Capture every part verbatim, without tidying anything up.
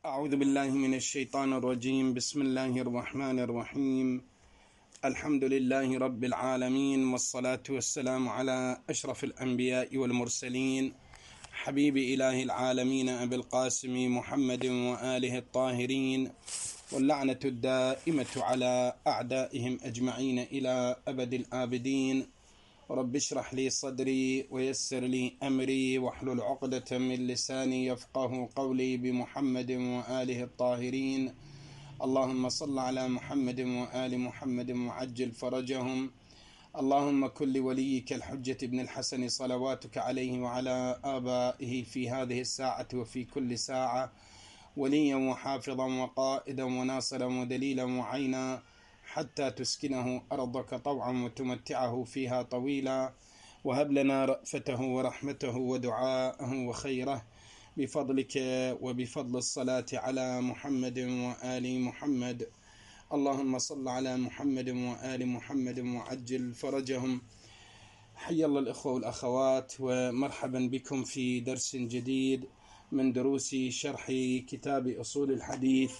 أعوذ بالله من الشيطان الرجيم. بسم الله الرحمن الرحيم. الحمد لله رب العالمين، والصلاة والسلام على أشرف الأنبياء والمرسلين، حبيب إله العالمين أبي القاسم محمد وآله الطاهرين، واللعنة الدائمة على أعدائهم أجمعين إلى أبد الآبدين. رب اشرح لي صدري ويسر لي أمري واحلل عقدة من لساني يفقه قولي، بمحمد وآله الطاهرين. اللهم صل على محمد وآل محمد وعجل فرجهم. اللهم كن لوليك الحجة ابن الحسن صلواتك عليه وعلى آبائه في هذه الساعة وفي كل ساعة، وليا وحافظا وقائدا وناصرا ودليلا وعينا، حتى تسكنه أرضك طوعا وتمتعه فيها طويلا، وهب لنا رأفته ورحمته ودعاءه وخيره بفضلك وبفضل الصلاة على محمد وآل محمد. اللهم صل على محمد وآل محمد وعجل فرجهم. حيا الله الإخوة والأخوات، ومرحبا بكم في درس جديد من دروس شرح كتاب أصول الحديث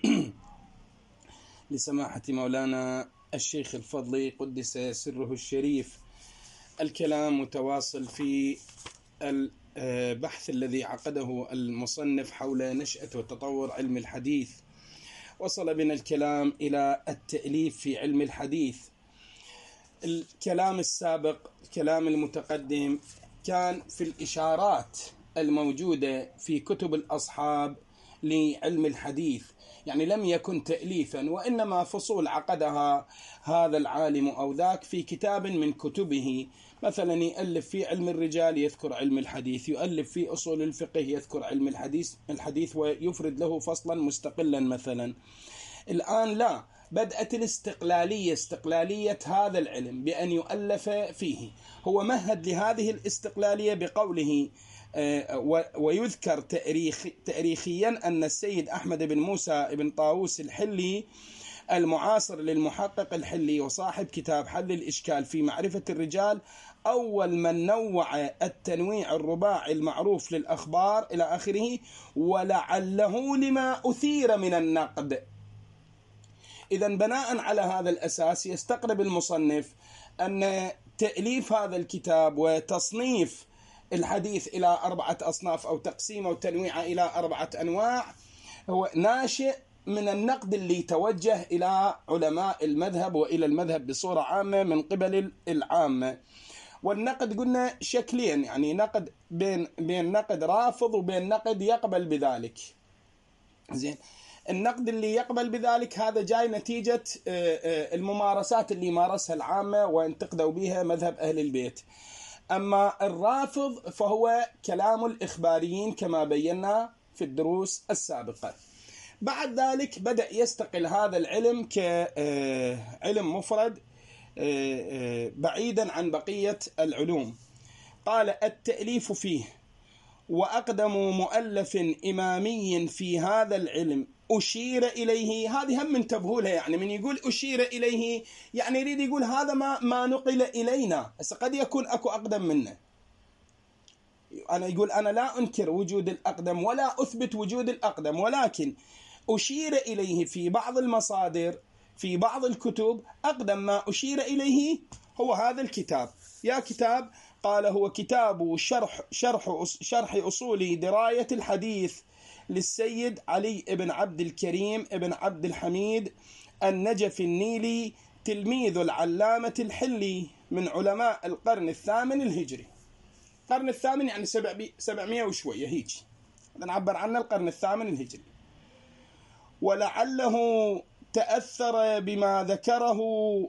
لسماحة مولانا الشيخ الفضلي قدس سره الشريف. الكلام متواصل في البحث الذي عقده المصنف حول نشأة وتطور علم الحديث. وصل بنا الكلام إلى التأليف في علم الحديث. الكلام السابق، الكلام المتقدم، كان في الإشارات الموجودة في كتب الأصحاب لعلم الحديث، يعني لم يكن تأليفا، وإنما فصول عقدها هذا العالم أو ذاك في كتاب من كتبه. مثلا يؤلف في علم الرجال يذكر علم الحديث، يؤلف في أصول الفقه يذكر علم الحديث الحديث ويفرد له فصلا مستقلا مثلا. الآن لا، بدأت الاستقلالية، استقلالية هذا العلم بأن يؤلف فيه. هو مهد لهذه الاستقلالية بقوله ويذكر تاريخ تاريخيا أن السيد أحمد بن موسى بن طاووس الحلي المعاصر للمحقق الحلي وصاحب كتاب حل الإشكال في معرفة الرجال أول من نوع التنويع الرباعي المعروف للأخبار إلى آخره، ولعله لما أثير من النقد. إذا بناء على هذا الأساس يستقرب المصنف أن تأليف هذا الكتاب وتصنيف الحديث إلى أربعة أصناف أو تقسيم أو تنويع إلى أربعة أنواع هو ناشئ من النقد اللي توجه إلى علماء المذهب وإلى المذهب بصورة عامة من قبل العامة. والنقد قلنا شكلين، يعني نقد بين بين نقد رافض وبين نقد يقبل بذلك. زين، النقد اللي يقبل بذلك هذا جاي نتيجة الممارسات اللي مارسها العامة وانتقدوا بها مذهب أهل البيت. أما الرافض فهو كلام الإخباريين كما بينا في الدروس السابقة. بعد ذلك بدأ يستقل هذا العلم كعلم مفرد بعيدا عن بقية العلوم. قال التأليف فيه، وأقدم مؤلف إمامي في هذا العلم أشير إليه. هذه هم انتبهوا لها، يعني من يقول أشير إليه يعني يريد يقول هذا ما ما نقل إلينا، بس قد يكون أكو أقدم منه. أنا يقول أنا لا أنكر وجود الأقدم ولا أثبت وجود الأقدم، ولكن أشير إليه في بعض المصادر في بعض الكتب. أقدم ما أشير إليه هو هذا الكتاب. يا كتاب قال هو كتاب شرح شرح شرح أصول دراية الحديث للسيد علي بن عبد الكريم بن عبد الحميد النجف النيلي، تلميذ العلامة الحلي، من علماء القرن الثامن الهجري. القرن الثامن يعني سبعمائة وشوية هيك نعبر عنه، القرن الثامن الهجري. ولعله تأثر بما ذكره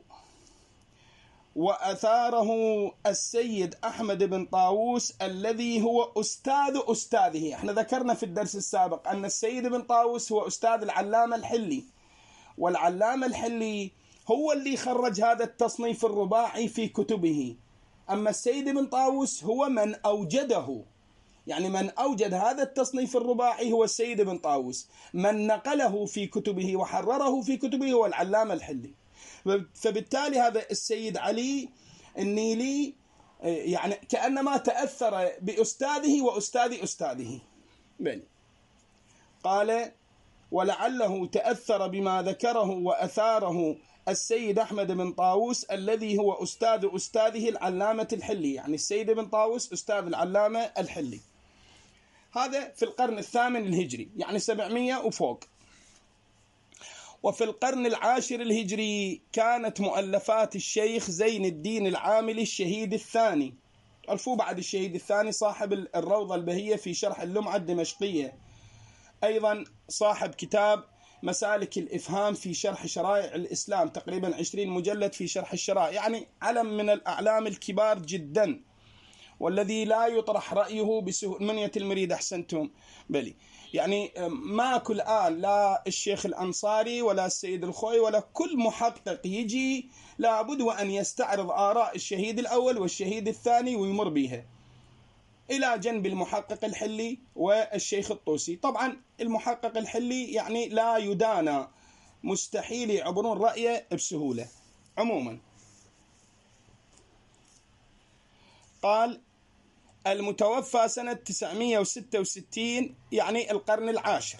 وأثاره السيد أحمد بن طاووس الذي هو أستاذ أستاذه. احنا ذكرنا في الدرس السابق أن السيد بن طاووس هو أستاذ العلامة الحلي، والعلامة الحلي هو اللي خرج هذا التصنيف الرباعي في كتبه. أما السيد بن طاووس هو من أوجده، يعني من أوجد هذا التصنيف الرباعي هو السيد بن طاووس. من نقله في كتبه وحرره في كتبه هو العلامة الحلي. فبالتالي هذا السيد علي النيلي يعني كأنما تأثر بأستاذه وأستاذ أستاذه. بني. قال ولعله تأثر بما ذكره وأثاره السيد أحمد بن طاووس الذي هو أستاذ أستاذه العلامة الحلي. يعني السيد بن طاووس أستاذ العلامة الحلي. هذا في القرن الثامن الهجري، يعني سبعمائة وفوق. وفي القرن العاشر الهجري كانت مؤلفات الشيخ زين الدين العاملي الشهيد الثاني، عرفوه بعد الشهيد الثاني، صاحب الروضة البهية في شرح اللمعة الدمشقية، أيضا صاحب كتاب مسالك الإفهام في شرح شرائع الإسلام، تقريبا عشرين مجلد في شرح الشرائع، يعني علم من الأعلام الكبار جدا، والذي لا يطرح رأيه بسهولة. منية المريد أحسنتم بلي. يعني ماكو الآن لا الشيخ الأنصاري ولا السيد الخوي ولا كل محقق يجي لابد وأن يستعرض آراء الشهيد الأول والشهيد الثاني ويمر بها، إلى جنب المحقق الحلي والشيخ الطوسي. طبعا المحقق الحلي يعني لا يدانى، مستحيل يعبرون رأيه بسهولة. عموما قال المتوفى سنة تسعمائة وستة وستين، يعني القرن العاشر،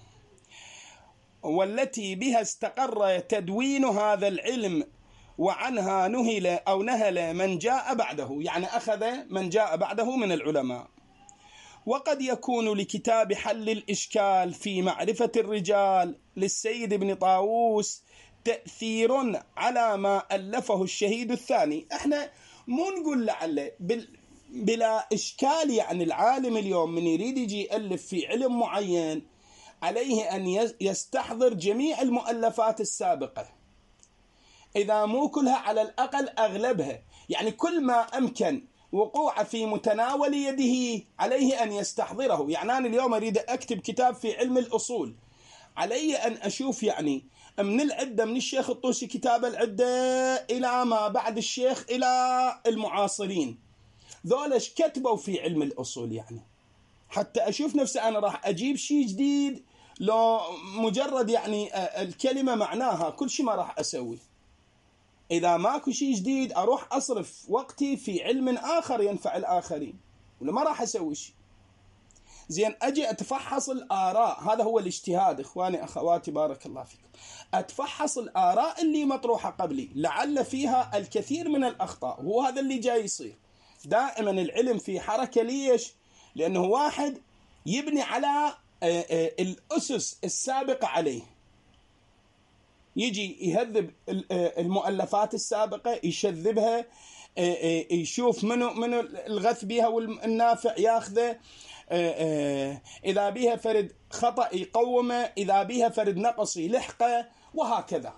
والتي بها استقر تدوين هذا العلم وعنها نهل أو نهل من جاء بعده، يعني أخذ من جاء بعده من العلماء. وقد يكون لكتاب حل الإشكال في معرفة الرجال للسيد ابن طاووس تأثير على ما ألفه الشهيد الثاني. احنا مو نقول لعله بلا إشكال، يعني العالم اليوم من يريد يجي يألف في علم معين عليه أن يستحضر جميع المؤلفات السابقة، إذا مو كلها على الأقل أغلبها، يعني كل ما أمكن وقوع في متناول يده عليه أن يستحضره. يعني أنا اليوم أريد أكتب كتاب في علم الأصول، علي أن أشوف يعني من العدة من الشيخ الطوسي كتاب العدة إلى ما بعد الشيخ إلى المعاصرين، ذولش كتبوا في علم الأصول، يعني حتى أشوف نفسي أنا راح أجيب شيء جديد، لو مجرد يعني الكلمة معناها كل شيء ما راح أسوي. إذا ماكو شيء جديد أروح أصرف وقتي في علم آخر ينفع الآخرين، ولا ما راح أسوي شيء. زين أجي أتفحص الآراء، هذا هو الاجتهاد إخواني أخواتي بارك الله فيكم. أتفحص الآراء اللي مطروحة قبلي لعل فيها الكثير من الأخطاء، وهو هذا اللي جاي يصير. دائما العلم في حركة، ليش؟ لأنه واحد يبني على الأسس السابقة عليه، يجي يهذب المؤلفات السابقة يشذبها، يشوف منو منو الغث بها والنافع ياخذه، إذا بها فرد خطأ يقومه، إذا بها فرد نقص يلحقه، وهكذا.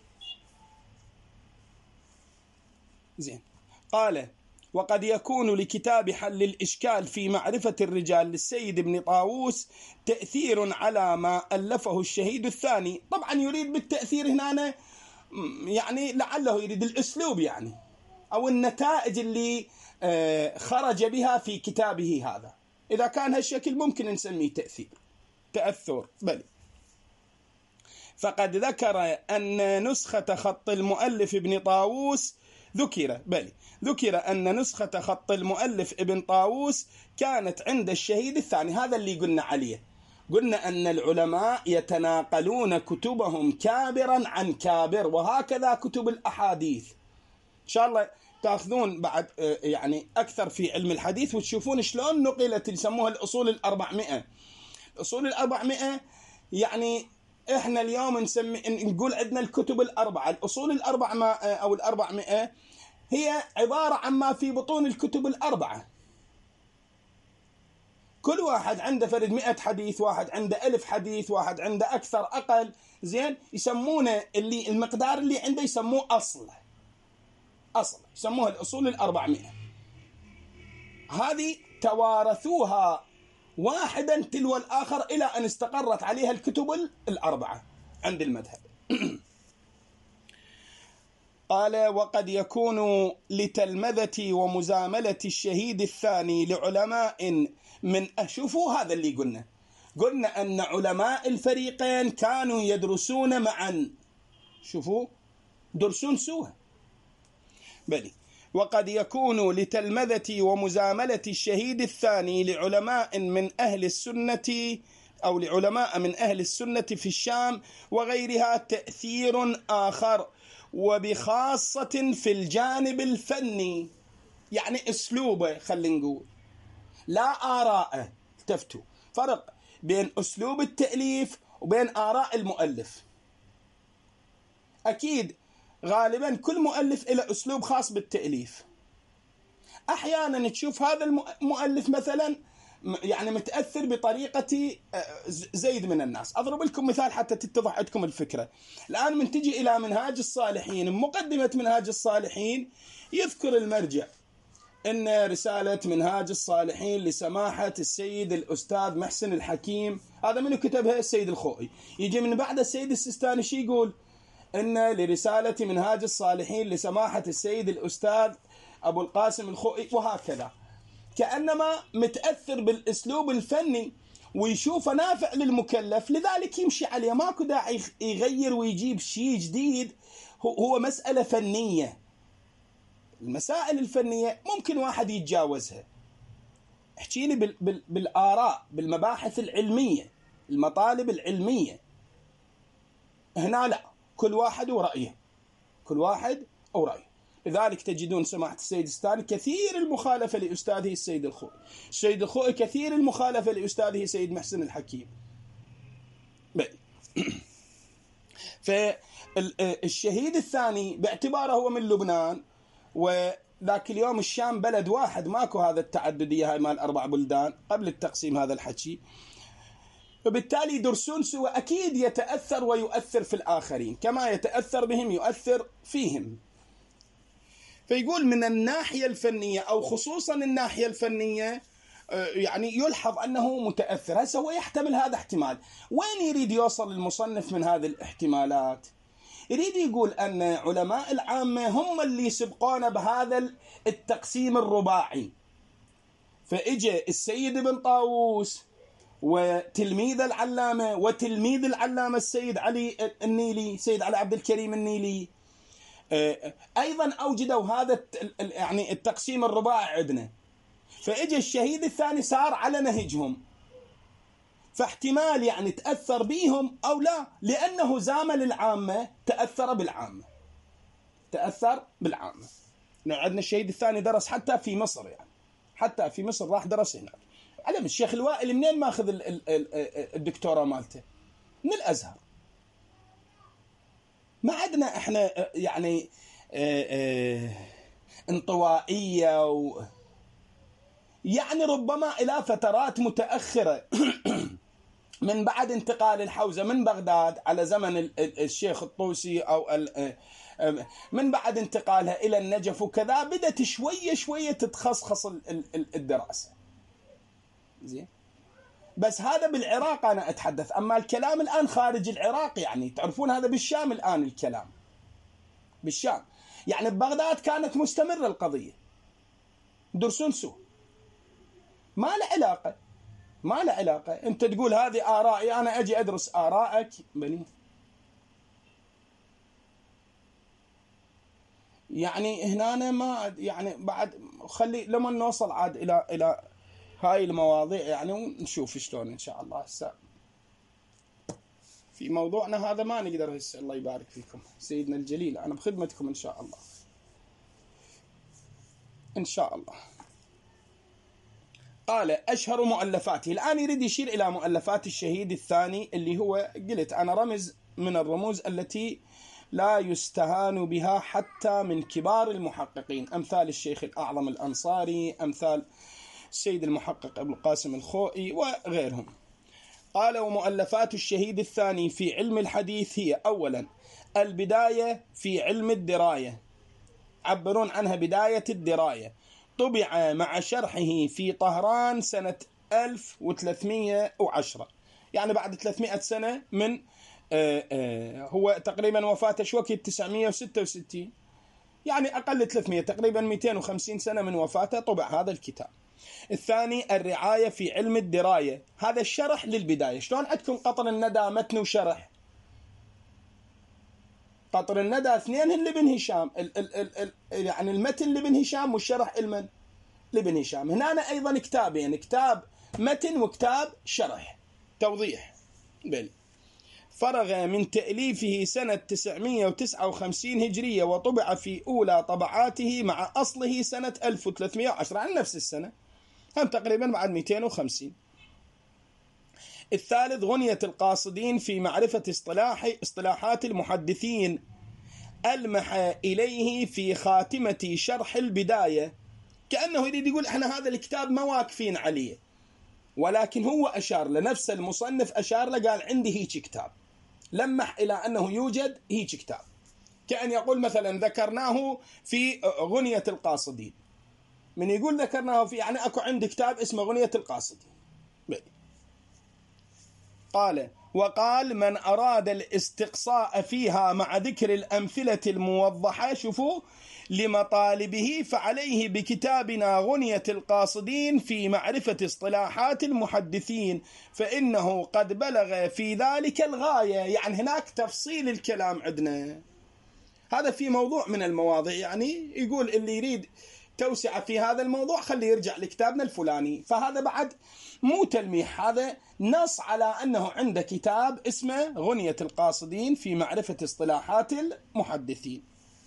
زين قال وقد يكون لكتاب حل الإشكال في معرفة الرجال للسيد ابن طاووس تأثير على ما ألفه الشهيد الثاني. طبعا يريد بالتأثير هنا يعني لعله يريد الأسلوب، يعني أو النتائج اللي خرج بها في كتابه هذا. إذا كان هالشكل ممكن نسميه تأثير تأثر بل. فقد ذكر أن نسخة خط المؤلف ابن طاووس ذكر بل ذكر أن نسخة خط المؤلف ابن طاووس كانت عند الشهيد الثاني. هذا اللي قلنا عليه، قلنا أن العلماء يتناقلون كتبهم كابرا عن كابر، وهكذا كتب الأحاديث. إن شاء الله تأخذون بعد يعني أكثر في علم الحديث وتشوفون شلون نقلت، يسموها الأصول الأربعمائة. الأصول الأربعمائة يعني إحنا اليوم نسمي نقول عندنا الكتب الأربعة. الأصول الأربعة أو الأربعمائة هي عبارة عن ما في بطون الكتب الأربعة. كل واحد عنده فرد مئة حديث، واحد عنده ألف حديث، واحد عنده أكثر أقل. زين يسمونه اللي المقدار اللي عنده يسموه أصل أصل يسموها الأصول الأربعمائة. هذه توارثوها واحدا تلو الآخر إلى أن استقرت عليها الكتب الأربعة عند المذهب. قال وقد يكون لتلمذة ومزاملة الشهيد الثاني لعلماء من أشوفوا هذا اللي قلنا قلنا أن علماء الفريقين كانوا يدرسون معا، شوفوا درسون سوا بلي. وقد يكون لتلمذة ومزاملة الشهيد الثاني لعلماء من أهل السنة أو لعلماء من أهل السنة في الشام وغيرها تأثير آخر، وبخاصة في الجانب الفني، يعني أسلوبه، خلينا نقول لا آراءه. التفتوا فرق بين أسلوب التأليف وبين آراء المؤلف. أكيد غالبا كل مؤلف له أسلوب خاص بالتأليف. أحيانا تشوف هذا المؤلف مثلا يعني متأثر بطريقة زيد من الناس. أضرب لكم مثال حتى تتضح عندكم الفكرة. الآن من تجي إلى منهاج الصالحين، مقدمة منهاج الصالحين يذكر المرجع إن رسالة منهاج الصالحين لسماحة السيد الأستاذ محسن الحكيم، هذا منو كتبها؟ السيد الخوئي. يجي من بعد السيد السيستاني شي يقول؟ إن لرسالة منهاج الصالحين لسماحة السيد الأستاذ أبو القاسم الخوئي، وهكذا. كأنما متأثر بالأسلوب الفني ويشوفه نافع للمكلف، لذلك يمشي عليه، ماكو داعي يغير ويجيب شيء جديد. هو مسألة فنية. المسائل الفنية ممكن واحد يتجاوزها. احكيني بال بال بالآراء، بالمباحث العلمية، المطالب العلمية. هنا لا، كل واحد ورأيه، كل واحد ورأيه. لذلك تجدون سماحة السيد السيستاني كثير المخالفة لأستاذه السيد الخوئي، السيد الخوئي كثير المخالفة لأستاذه السيد محسن الحكيم. فالشهيد الثاني باعتباره هو من لبنان، وذاك اليوم الشام بلد واحد، ماكو هذا التعددية هاي مال أربع بلدان قبل التقسيم هذا الحكي، فبالتالي يدرسون سوى، أكيد يتأثر ويؤثر في الآخرين كما يتأثر بهم يؤثر فيهم. فيقول من الناحية الفنية أو خصوصا الناحية الفنية يعني يلحظ أنه متأثر. هسه هو يحتمل هذا احتمال. وين يريد يوصل المصنف من هذه الاحتمالات؟ يريد يقول أن علماء العامة هم اللي سبقونا بهذا التقسيم الرباعي. فإجى السيد ابن طاووس وتلميذ العلامة وتلميذ العلامة السيد علي النيلي، سيد علي عبد الكريم النيلي، أيضا أوجدوا هذا يعني التقسيم الرباعي عندنا. فإجى الشهيد الثاني صار على نهجهم، فاحتمال يعني تأثر بيهم أو لا، لأنه زامل العامة، تأثر بالعامة، تأثر بالعامة. عندنا الشهيد الثاني درس حتى في مصر، يعني حتى في مصر راح درس هناك. علم الشيخ الوائل منين ماخذ الدكتوراه مالته؟ من الأزهر. ما عندنا احنا يعني انطوائية و يعني ربما إلى فترات متأخرة من بعد انتقال الحوزة من بغداد على زمن الشيخ الطوسي أو من بعد انتقالها إلى النجف وكذا، بدأت شوية شوية تتخصخص الدراسة. زين، بس هذا بالعراق أنا أتحدث. أما الكلام الآن خارج العراق، يعني تعرفون هذا بالشام الآن، الكلام بالشام. يعني ببغداد كانت مستمرة القضية، درسون سوء، ما له علاقة، ما له علاقة. أنت تقول هذه آرائي، أنا أجي أدرس آرائك بني. يعني هنا أنا ما يعني بعد خلي لما نوصل عاد إلى إلى هاي المواضيع يعني ونشوف شلون إن شاء الله. هسه في موضوعنا هذا ما نقدر هسه. الله يبارك فيكم سيدنا الجليل، أنا بخدمتكم إن شاء الله إن شاء الله. قال أشهر مؤلفاته. الآن يريد يشير إلى مؤلفات الشهيد الثاني اللي هو قلت أنا رمز من الرموز التي لا يستهان بها حتى من كبار المحققين، أمثال الشيخ الأعظم الأنصاري، أمثال السيد المحقق أبو القاسم الخوئي وغيرهم. قال ومؤلفات الشهيد الثاني في علم الحديث هي أولا البداية في علم الدراية، عبرون عنها بداية الدراية، طبع مع شرحه في طهران سنة ألف وثلاثمئة وعشرة، يعني بعد ثلاثمئة سنة من آآ آآ هو تقريبا وفاته شو وقت تسعمئة وستة وستين، يعني أقل ثلاثمئة، تقريبا مئتين وخمسين سنة من وفاته طبع هذا الكتاب. الثاني الرعاية في علم الدراية، هذا الشرح للبداية. شلون عندكم قطر الندى متن وشرح؟ قطر الندى اثنين لابن هشام، ال ال ال ال يعني المتن لابن هشام والشرح المن لابن هشام. هنا أنا أيضا كتابين، يعني كتاب متن وكتاب شرح، توضيح. بل فرغ من تأليفه سنة تسعمائة وتسعة وخمسين هجرية، وطبع في أولى طبعاته مع أصله سنة ألف وثلاثمائة وعشرة، عن نفس السنة، هم تقريبا بعد مئتين وخمسين. الثالث غنية القاصدين في معرفة اصطلاح اصطلاحات المحدثين، ألمح إليه في خاتمة شرح البداية، كأنه يريد يقول احنا هذا الكتاب ما واقفين عليه، ولكن هو أشار لنفس المصنف، أشار له قال عندي هيك كتاب، لمح إلى أنه يوجد هيك كتاب، كأن يقول مثلا ذكرناه في غنية القاصدين، من يقول ذكرناه في يعني أكو عندي كتاب اسمه غنية القاصدين. قال وقال من أراد الاستقصاء فيها مع ذكر الأمثلة الموضحة شوفوا لمطالبه فعليه بكتابنا غنية القاصدين في معرفة اصطلاحات المحدثين، فإنه قد بلغ في ذلك الغاية. يعني هناك تفصيل الكلام عندنا، هذا في موضوع من المواضيع، يعني يقول اللي يريد توسع في هذا الموضوع خليه يرجع لكتابنا الفلاني، فهذا بعد مو تلميح، هذا نص على أنه عنده كتاب اسمه غنية القاصدين في معرفة اصطلاحات المحدثين.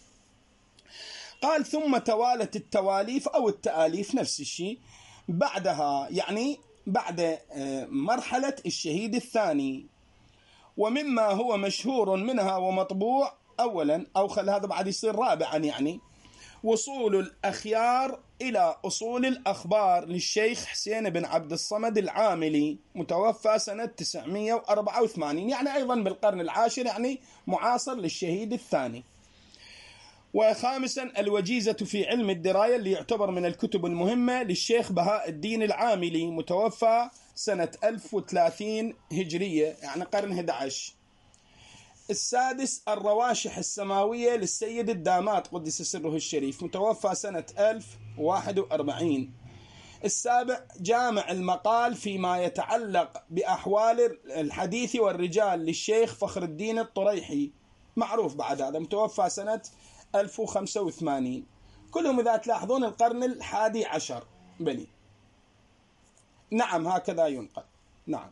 قال ثم توالت التواليف أو التآليف نفس الشيء بعدها، يعني بعد مرحلة الشهيد الثاني، ومما هو مشهور منها ومطبوع أولا، أو خل هذا بعد يصير رابعا، يعني وصول الأخيار إلى أصول الأخبار للشيخ حسين بن عبد الصمد العاملي، متوفى سنة تسعمائة وأربعة وثمانين، يعني أيضا بالقرن العاشر، يعني معاصر للشهيد الثاني. وخامسا الوجيزة في علم الدراية، اللي يعتبر من الكتب المهمة للشيخ بهاء الدين العاملي، متوفى سنة ألف وثلاثين هجرية، يعني قرن أحد عشر. السادس الرواشح السماوية للسيد الدامات قدس سره الشريف، متوفى سنة ألف وواحد وأربعين. السابع جامع المقال فيما يتعلق بأحوال الحديث والرجال للشيخ فخر الدين الطريحي، معروف بعد هذا، متوفى سنة ألف وخمسة وثمانين. كلهم إذا تلاحظون القرن الحادي عشر بني. نعم هكذا ينقل. نعم.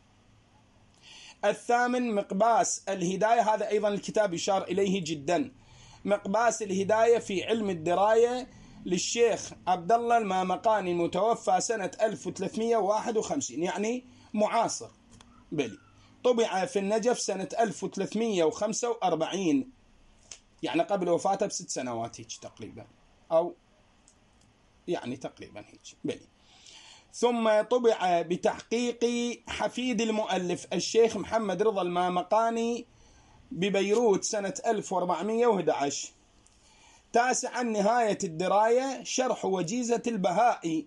الثامن مقباس الهداية، هذا أيضا الكتاب يشار إليه جدا، مقباس الهداية في علم الدراية للشيخ عبد الله المامقاني، متوفى سنة ألف وثلاثمائة وواحد وخمسين، يعني معاصر بلي، طبع في النجف سنة ألف وثلاثمائة وخمسة وأربعين، يعني قبل وفاته بست سنوات هيك تقريبا، أو يعني تقريبا هيك بلي. ثم طبع بتحقيق حفيد المؤلف الشيخ محمد رضا المامقاني ببيروت سنة ألف وأربعمائة وأحد عشر. تاسعا نهاية الدراية شرح وجيزة البهائي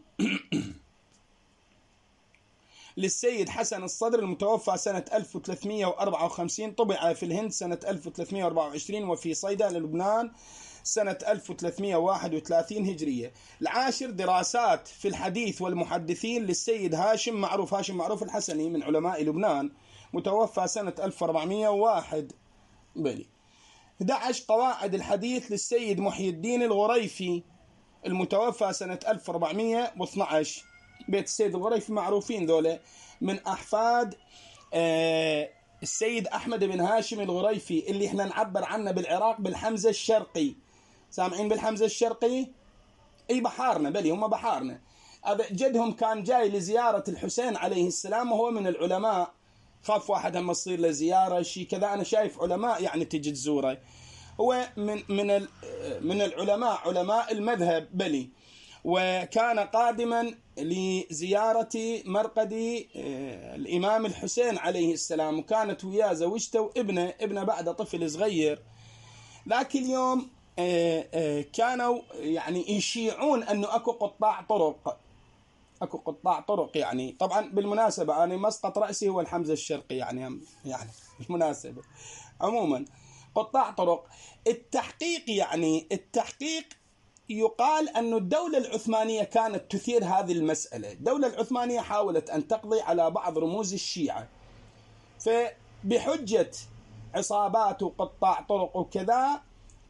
للسيد حسن الصدر، المتوفى سنة ألف وثلاثمائة وأربعة وخمسين، طبع في الهند سنة ألف وثلاثمائة وأربعة وعشرين، وفي صيدا للبنان سنة ألف وثلاثمائة وواحد وثلاثين هجرية. العاشر دراسات في الحديث والمحدثين للسيد هاشم معروف، هاشم معروف الحسني من علماء لبنان، متوفى سنة ألف وأربعمائة وواحد بلي. أحد عشر قواعد الحديث للسيد محي الدين الغريفي، المتوفى سنة ألف وأربعمائة واثني عشر. بيت السيد الغريفي معروفين ذولا، من أحفاد آه السيد أحمد بن هاشم الغريفي، اللي احنا نعبر عنه بالعراق بالحمزة الشرقي. سامعين بالحمزة الشرقي؟ اي بحارنا، بلي هم بحارنا. جدهم كان جاي لزيارة الحسين عليه السلام، وهو من العلماء، خاف واحد هم يصير له زيارة شيء كذا، أنا شايف علماء يعني تجي تزوره. هو من من من العلماء، علماء المذهب بلي، وكان قادما لزيارة مرقد الإمام الحسين عليه السلام، وكانت وياه زوجته وابنه، ابنه بعد طفل صغير. لكن اليوم كانوا يعني يشيعون أنه أكو قطاع طرق، أكو قطاع طرق يعني. طبعا بالمناسبة أنا مسقط رأسي هو الحمزة الشرقي، يعني يعني بالمناسبة عموما قطاع طرق. التحقيق يعني التحقيق يقال أن الدولة العثمانية كانت تثير هذه المسألة. الدولة العثمانية حاولت أن تقضي على بعض رموز الشيعة، فبحجة عصابات وقطاع طرق وكذا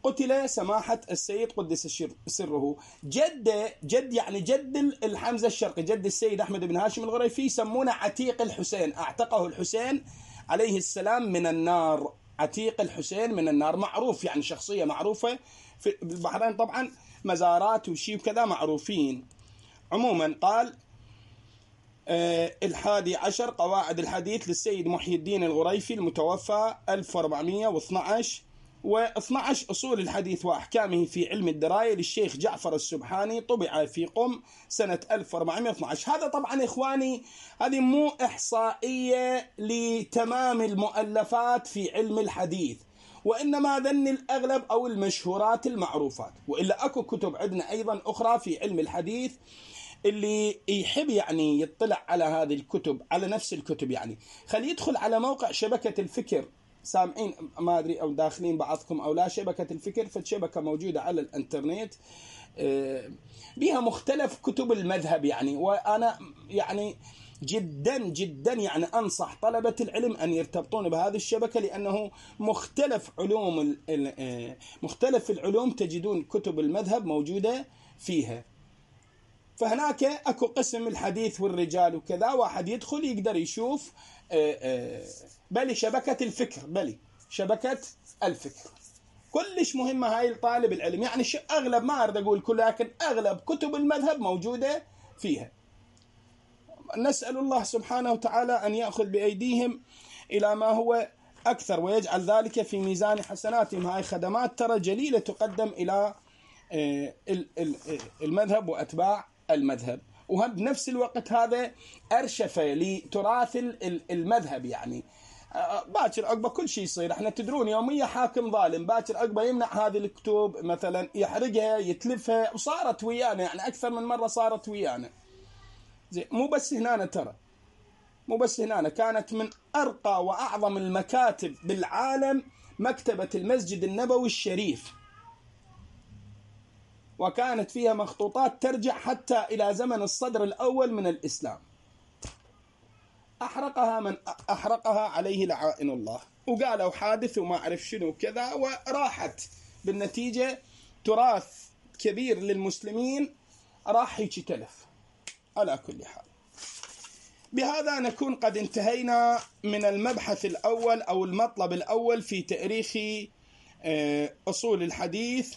قتل سماحة السيد قدس سره. جد جد يعني جد الحمزة الشرقي، جد السيد أحمد بن هاشم الغريفي، يسمونه عتيق الحسين، أعتقه الحسين عليه السلام من النار. عتيق الحسين من النار، معروف يعني، شخصية معروفة في البحرين طبعا، مزارات وشيء كذا معروفين. عموما قال آه الحادي عشر قواعد الحديث للسيد محي الدين الغريفي المتوفى ألف وأربعمائة واثني عشر، واثني عشر أصول الحديث وأحكامه في علم الدراية للشيخ جعفر السبحاني، طبع في قم سنة ألف وأربعمائة واثني عشر. هذا طبعا إخواني هذه مو إحصائية لتمام المؤلفات في علم الحديث، وإنما ذن الأغلب أو المشهورات المعروفات، وإلا أكو كتب عندنا أيضا أخرى في علم الحديث. اللي يحب يعني يطلع على هذه الكتب، على نفس الكتب يعني، خلي يدخل على موقع شبكة الفكر. سامعين ما أدري أو داخلين بعضكم أو لا، شبكة الفكر فشبكة موجودة على الانترنت بها مختلف كتب المذهب يعني. وأنا يعني جدا جدا يعني أنصح طلبة العلم أن يرتبطون بهذه الشبكة، لأنه مختلف علوم مختلف العلوم تجدون كتب المذهب موجودة فيها. فهناك أكو قسم الحديث والرجال وكذا، واحد يدخل يقدر يشوف بلي شبكة الفكر، بلي شبكة الفكر كلش مهمة هاي لطالب العلم يعني. أغلب ما أريد أقول كل، لكن أغلب كتب المذهب موجودة فيها. نسأل الله سبحانه وتعالى أن يأخذ بأيديهم إلى ما هو أكثر ويجعل ذلك في ميزان حسناتهم. هاي خدمات ترى جليلة تقدم إلى المذهب وأتباع المذهب، وهم بنفس الوقت هذا أرشفة لتراث المذهب يعني. باكر عقبه كل شيء يصير، احنا تدرون يوميا حاكم ظالم، باكر عقبه يمنع هذه الكتب مثلا، يحرقها يتلفها، وصارت ويانا يعني أكثر من مرة صارت ويانا. زي مو بس هنا ترى، مو بس هنا، كانت من أرقى وأعظم المكاتب بالعالم مكتبة المسجد النبوي الشريف، وكانت فيها مخطوطات ترجع حتى إلى زمن الصدر الأول من الإسلام. أحرقها من أحرقها عليه لعائن الله، وقالوا حادث وما أعرف شنو كذا، وراحت بالنتيجة تراث كبير للمسلمين راح يتلف. على كل حال، بهذا نكون قد انتهينا من المبحث الأول أو المطلب الأول في تاريخ أصول الحديث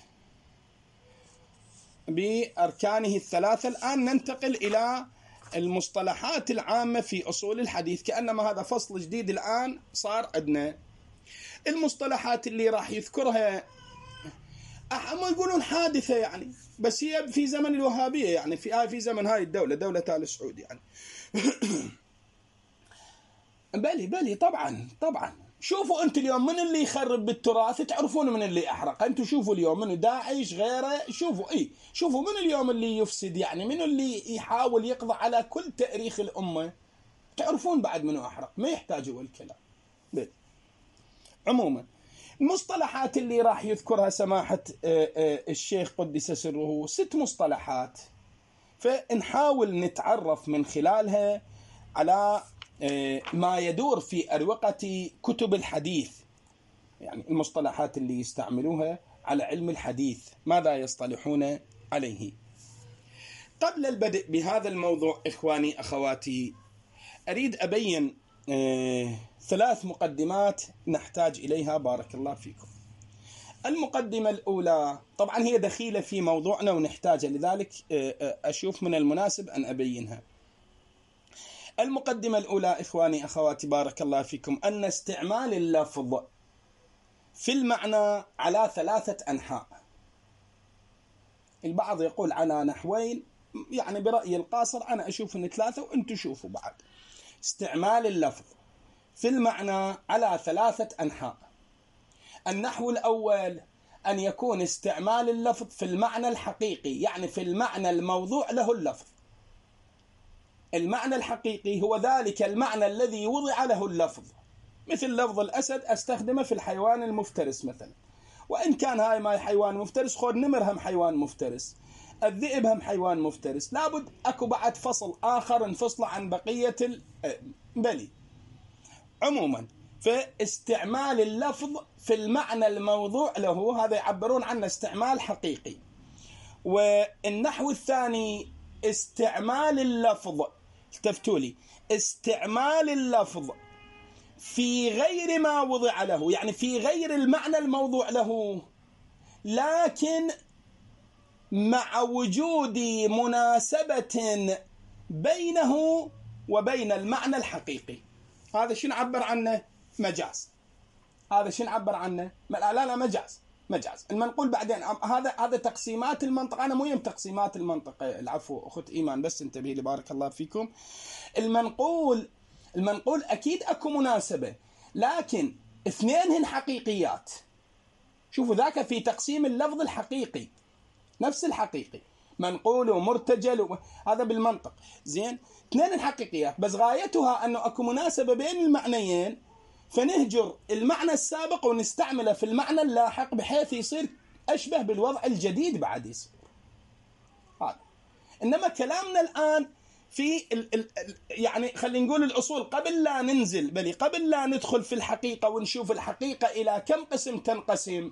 بأركانه الثلاثة. الآن ننتقل إلى المصطلحات العامة في أصول الحديث، كأنما هذا فصل جديد الآن صار عندنا. المصطلحات اللي راح يذكرها هم يقولون حادثة يعني، بس هي في زمن الوهابية يعني، في في زمن هاي الدولة، دولة آل سعود يعني. بلي بلي طبعا طبعا. شوفوا أنت اليوم من اللي يخرب بالتراث، تعرفون من اللي أحرق. أنتوا شوفوا اليوم من داعش غيره، شوفوا إيه، شوفوا من اليوم اللي يفسد يعني، من اللي يحاول يقضي على كل تاريخ الأمة، تعرفون بعد منه أحرق، ما يحتاجوا الكلام. بلي. عموما المصطلحات اللي راح يذكرها سماحة الشيخ قدس سره ست مصطلحات، فنحاول نتعرف من خلالها على ما يدور في أروقة كتب الحديث، يعني المصطلحات اللي يستعملوها على علم الحديث ماذا يصطلحون عليه. قبل البدء بهذا الموضوع إخواني أخواتي، أريد أبين ثلاث مقدمات نحتاج إليها بارك الله فيكم. المقدمة الأولى طبعا هي دخيلة في موضوعنا ونحتاجها، لذلك أشوف من المناسب أن أبينها. المقدمة الأولى إخواني أخواتي بارك الله فيكم، أن استعمال اللفظ في المعنى على ثلاثة أنحاء. البعض يقول على نحوين، يعني برأيي القاصر أنا أشوف أن ثلاثة وأنتم شوفوا بعد. استعمال اللفظ في المعنى على ثلاثة أنحاء. النحو الأول أن يكون استعمال اللفظ في المعنى الحقيقي، يعني في المعنى الموضوع له اللفظ. المعنى الحقيقي هو ذلك المعنى الذي وضع له اللفظ، مثل لفظ الأسد أستخدمه في الحيوان المفترس مثلا، وإن كان هاي ما حيوان مفترس، خود نمر هم حيوان مفترس، الذئب هم حيوان مفترس، لابد أكو بعد فصل آخر انفصل عن بقية بلي. عموما فاستعمال اللفظ في المعنى الموضوع له هذا يعبرون عنه استعمال حقيقي. والنحو الثاني استعمال اللفظ، التفتوا لي، استعمال اللفظ في غير ما وضع له، يعني في غير المعنى الموضوع له، لكن مع وجود مناسبة بينه وبين المعنى الحقيقي. هذا شو نعبر عنه؟ مجاز. هذا شو نعبر عنه؟ لا لا مجاز، مجاز. المنقول بعدين هذا هذا تقسيمات المنطق. انا مو يم تقسيمات المنطق، العفو اخت ايمان، بس انتبهي لي بارك الله فيكم. المنقول المنقول اكيد اكو مناسبه، لكن اثنين هن حقيقيات. شوفوا ذاك في تقسيم اللفظ الحقيقي، نفس الحقيقي، منقول ومرتجل و... هذا بالمنطق زين. اثنين الحقيقيات، بس غايتها انه اكو مناسبه بين المعنيين، فنهجر المعنى السابق ونستعمله في المعنى اللاحق بحيث يصير اشبه بالوضع الجديد بعد يصير هذا. انما كلامنا الان في ال ال يعني خلينا نقول الاصول، قبل لا ننزل بل قبل لا ندخل في الحقيقه ونشوف الحقيقه الى كم قسم تنقسم،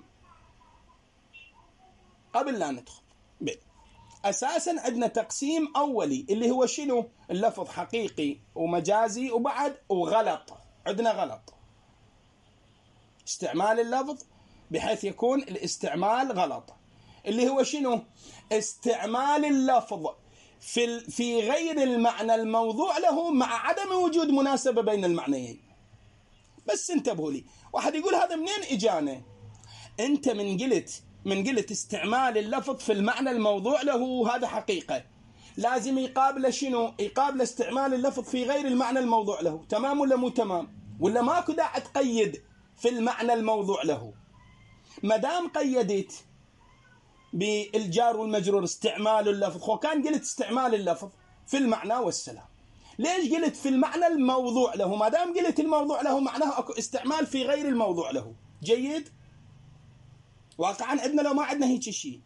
قبل لا ندخل بل اساسا عندنا تقسيم اولي اللي هو شنو؟ اللفظ حقيقي ومجازي وبعد وغلط. عندنا غلط استعمال اللفظ بحيث يكون الاستعمال غلط، اللي هو شنو؟ استعمال اللفظ في في غير المعنى الموضوع له مع عدم وجود مناسبة بين المعنيين. بس انتبهوا لي، واحد يقول هذا منين اجانا؟ انت من قلت من قلت استعمال اللفظ في المعنى الموضوع له هذا حقيقة، لازم يقابل شنو؟ يقابل استعمال اللفظ في غير المعنى الموضوع له. تمام ولا مو تمام؟ ولا ماكو داعي تقيد في المعنى الموضوع له؟ ما دام قيدت بالجار والمجرور استعمال اللفظ، خو كان قلت استعمال اللفظ في المعنى والسلام، ليش قلت في المعنى الموضوع له؟ ما دام قلت الموضوع له معناه اكو استعمال في غير الموضوع له. جيد. واقعا عندنا لو ما عندنا هيك شيء،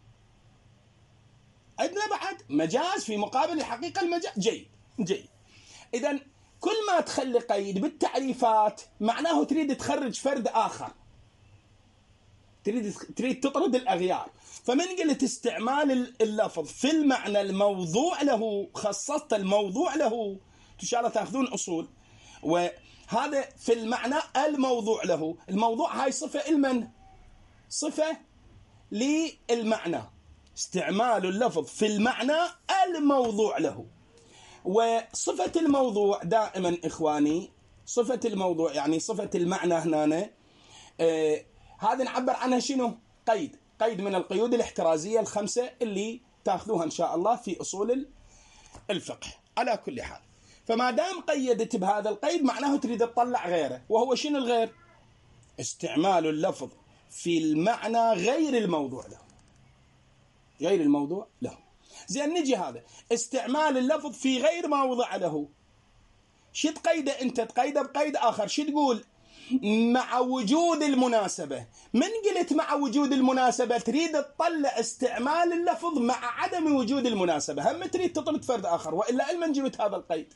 عندنا بعد مجاز في مقابل الحقيقة المجاز. جيد جيد. إذن كل ما تخلي قيد بالتعريفات معناه تريد تخرج فرد آخر، تريد تريد تطرد الأغيار. فمن قلت استعمال اللفظ في المعنى الموضوع له، خصصت الموضوع له، إن شاء الله تأخذون أصول. وهذا في المعنى الموضوع له، الموضوع هاي صفة المن صفة للمعنى، استعمال اللفظ في المعنى الموضوع له. وصفة الموضوع دائما إخواني، صفة الموضوع يعني صفة المعنى هنا آه هذا نعبر عنها شنو؟ قيد، قيد من القيود الاحترازية الخمسة اللي تأخذوها إن شاء الله في أصول الفقه. على كل حال، فما دام قيدت بهذا القيد معناه تريد تطلع غيره، وهو شنو الغير؟ استعمال اللفظ في المعنى غير الموضوع له، غير الموضوع له. زين نجي هذا استعمال اللفظ في غير ما وضع له، شو تقيده انت؟ تقيده بقيد آخر، شو تقول؟ مع وجود المناسبة. من قلت مع وجود المناسبة تريد تطلع استعمال اللفظ مع عدم وجود المناسبة، هم تريد تطرد فرد آخر، وإلا علما جبت هذا القيد.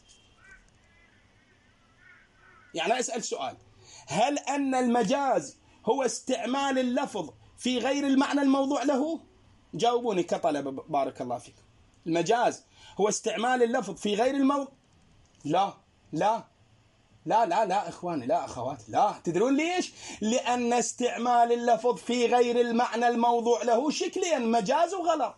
يعني أسأل سؤال، هل أن المجاز هو استعمال اللفظ في غير المعنى الموضوع له؟ جاوبوني كطلبة بارك الله فيكم. المجاز هو استعمال اللفظ في غير الموضوع؟ لا لا لا لا لا إخواني، لا أخواتي، لا. تدرون ليش؟ لأن استعمال اللفظ في غير المعنى الموضوع له شكليا مجاز وغلط.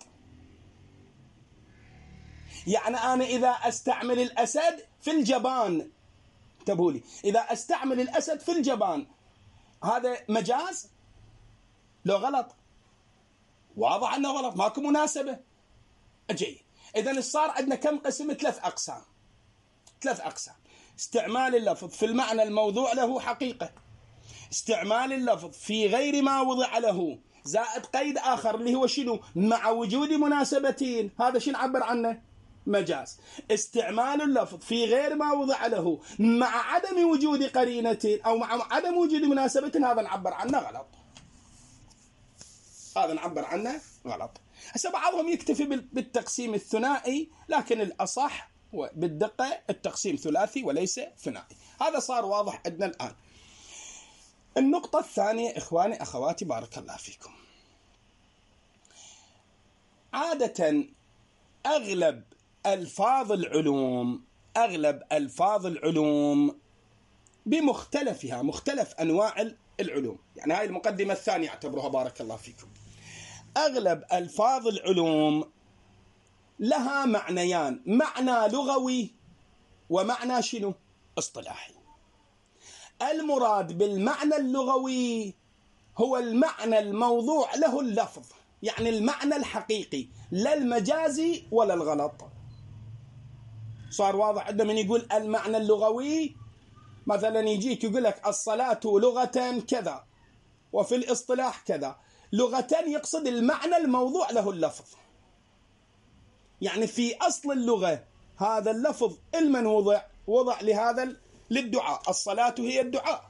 يعني أنا إذا أستعمل الأسد في الجبان، انتبهوا لي، إذا أستعمل الأسد في الجبان هذا مجاز؟ لو غلط، واضح أنه غلط، ماكو مناسبة. أجي إذن صار عندنا كم قسم؟ ثلاث أقسام. ثلاث أقسام. استعمال اللفظ في المعنى الموضوع له حقيقة، استعمال اللفظ في غير ما وضع له، زائد قيد آخر اللي هو شنو؟ مع وجود مناسبتين، هذا شنو نعبر عنه؟ مجاز. استعمال اللفظ في غير ما وضع له مع عدم وجود قرينة أو مع عدم وجود مناسبة، هذا نعبر عنه غلط. هذا نعبر عنه غلط. هسه بعضهم يكتفي بالتقسيم الثنائي، لكن الأصح بالدقة التقسيم ثلاثي وليس ثنائي. هذا صار واضح عندنا الآن. النقطة الثانية إخواني أخواتي بارك الله فيكم، عادة أغلب ألفاظ العلوم أغلب ألفاظ العلوم بمختلفها، مختلف أنواع العلوم، يعني هاي المقدمة الثانية اعتبروها بارك الله فيكم. أغلب ألفاظ العلوم لها معنيان، معنى لغوي ومعنى شنو؟ اصطلاحي. المراد بالمعنى اللغوي هو المعنى الموضوع له اللفظ، يعني المعنى الحقيقي، لا المجازي ولا الغلط. صار واضح عندنا من يقول المعنى اللغوي، مثلا يجيك يقول لك الصلاة لغة كذا وفي الاصطلاح كذا، لغة يقصد المعنى الموضوع له اللفظ، يعني في أصل اللغة هذا اللفظ المن وضع وضع لهذا للدعاء، الصلاة هي الدعاء،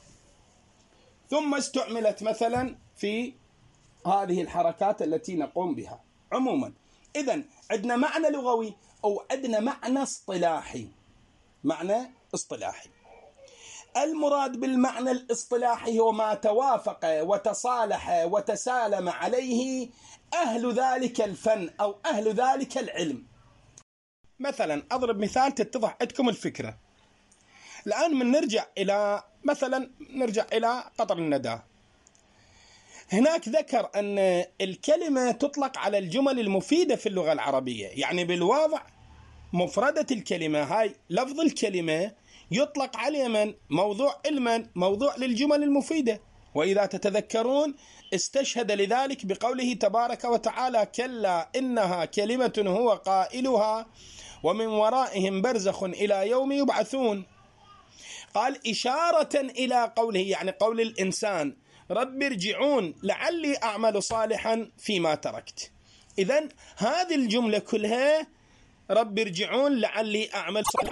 ثم استعملت مثلا في هذه الحركات التي نقوم بها عموما. إذن عندنا معنى لغوي أو عندنا معنى اصطلاحي. معنى اصطلاحي، المراد بالمعنى الاصطلاحي هو ما توافق وتصالح وتسالم عليه أهل ذلك الفن أو أهل ذلك العلم. مثلا أضرب مثال تتضح عندكم الفكرة. الآن من نرجع إلى مثلا نرجع إلى قطر الندى، هناك ذكر أن الكلمة تطلق على الجمل المفيدة في اللغة العربية، يعني بالواضع مفردة الكلمة هاي لفظ الكلمة يطلق عليه من موضوع المن موضوع للجمل المفيدة. وإذا تتذكرون استشهد لذلك بقوله تبارك وتعالى كلا إنها كلمة هو قائلها ومن ورائهم برزخ إلى يوم يبعثون. قال إشارة إلى قوله، يعني قول الإنسان رب ارجعون لعلي أعمل صالحا فيما تركت. إذن هذه الجملة كلها رب ارجعون لعلي أعمل صالحا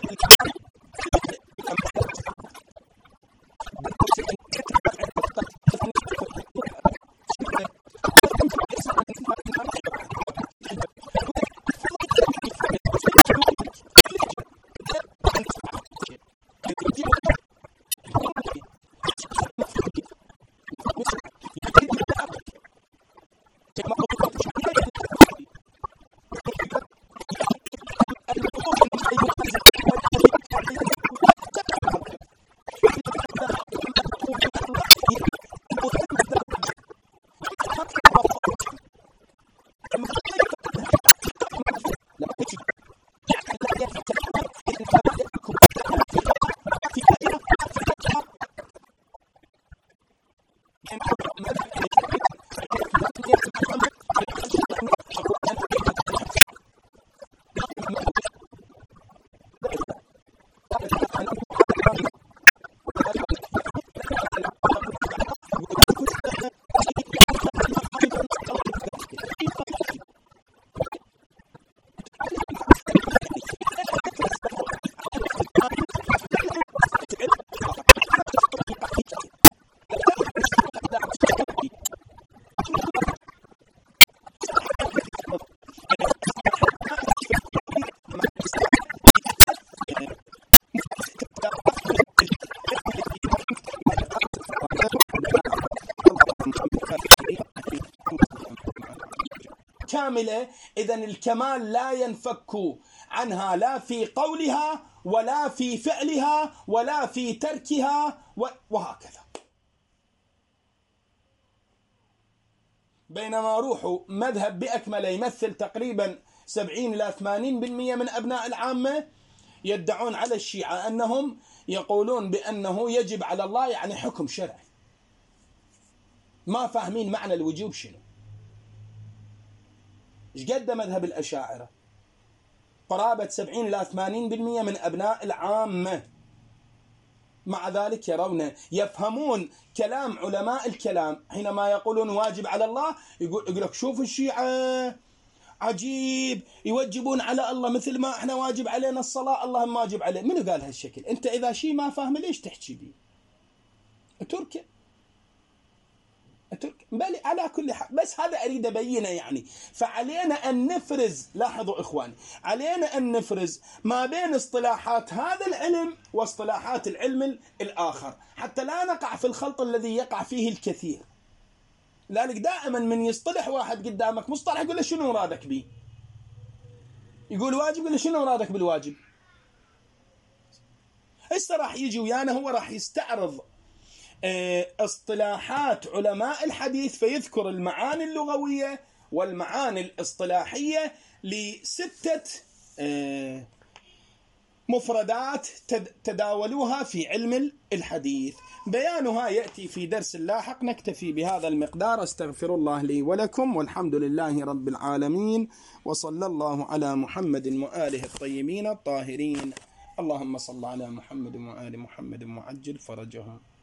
كاملة. إذن الكمال لا ينفك عنها لا في قولها ولا في فعلها ولا في تركها وهكذا. بينما روحوا مذهب بأكمله يمثل تقريبا سبعين إلى ثمانين بالمئة من أبناء العامة، يدعون على الشيعة أنهم يقولون بأنه يجب على الله يعني حكم شرعي، ما فاهمين معنى الوجوب شنو. إيش قد مذهب الأشاعرة؟ قرابة سبعين إلى ثمانين بالمئة من أبناء العامة، مع ذلك يرون يفهمون كلام علماء الكلام حينما يقولون واجب على الله، يقول يقول لك شوف الشيعة عجيب يوجبون على الله مثل ما احنا واجب علينا الصلاة اللهم واجب عليه. منو قال هالشكل؟ انت اذا شيء ما فاهمه ليش تحكي بيه؟ اتركه اترك بل على كل حال. بس هذا اريد ابينه يعني. فعلينا ان نفرز، لاحظوا اخواني، علينا ان نفرز ما بين اصطلاحات هذا العلم واصطلاحات العلم الاخر حتى لا نقع في الخلط الذي يقع فيه الكثير. لذلك دائما من يصطلح واحد قدامك مصطلح يقول له شنو مرادك به؟ يقول واجب، يقول له شنو مرادك بالواجب؟ هسه راح يجي ويانا هو راح يستعرض اصطلاحات علماء الحديث فيذكر المعاني اللغوية والمعاني الاصطلاحية لستة مفردات تداولوها في علم الحديث. بيانها يأتي في درس لاحق. نكتفي بهذا المقدار. استغفر الله لي ولكم، والحمد لله رب العالمين، وصلى الله على محمد وآله الطيبين الطاهرين. اللهم صل على محمد وآل محمد وعجل فرجهم.